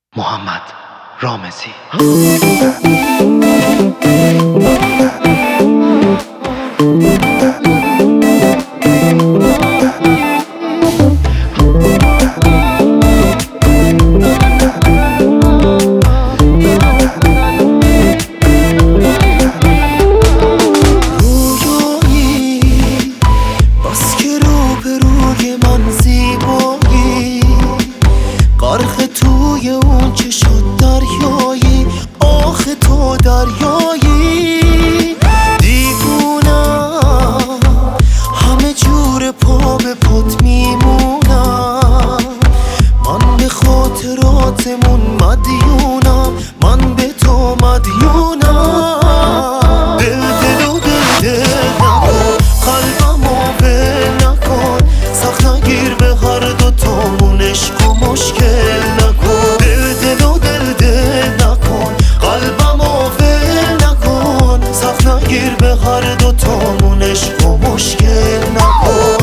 محمد رامزی. توی اون که شد دریایی، آخه تو دریایی. دیوونم همه جور پا به پات میمونم، من به خاطراتمون مدیونم، من به تو مدیونم. دل نکن، قلبمو ول نکن، سخت نگیر به هر دو تامون عشق و مشکل نکن. دل نکن، قلبمو ول نکن، سخت نگیر به هر دو تامون عشق و مشکل نکن.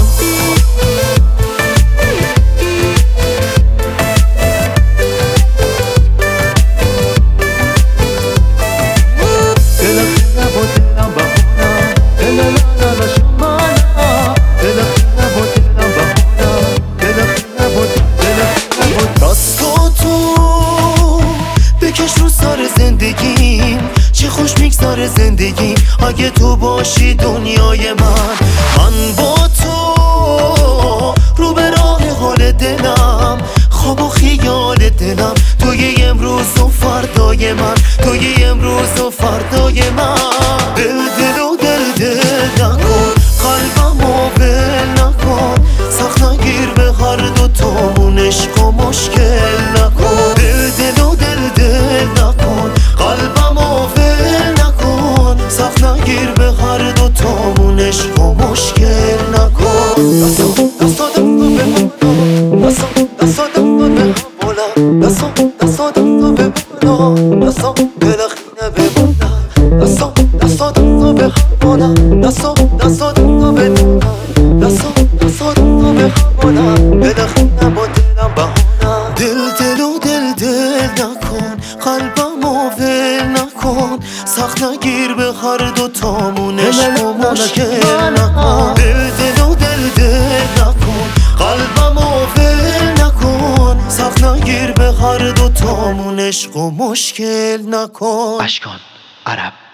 بکش رو سر زندگیم، چه خوش میگذاره زندگیم اگه تو باشی دنیای من با تو رو به راه حال دلم، خواب و خیال دلم، توی امروز و فردای من، توی امروز و فردای من. دل نکن، قلبمو ول نکن، سخت نگیر به هر دو تامون عشق و مشکل نکن. دل نکن، قلبمو ول نکن، سخت نگیر به هر دو تامون عشق و مشکل نکن. دستادم رو به بالا، دستادم رو به بالا، دستادم رو به بالا، دلخینه به بالا، دستادم رو به بالا، دستادم رو به بالا، دستادم رو به بالا، دلخینه با دلم بهانا. دل نکن، قلبمو ول نکن، سخت نگیر به هر دو تامون عشق و مشکل نکن. دل نکن، قلبمو ول نکن، سخت نگیر به هر دو تامون عشق و مشکل نکن. اشکان عرب.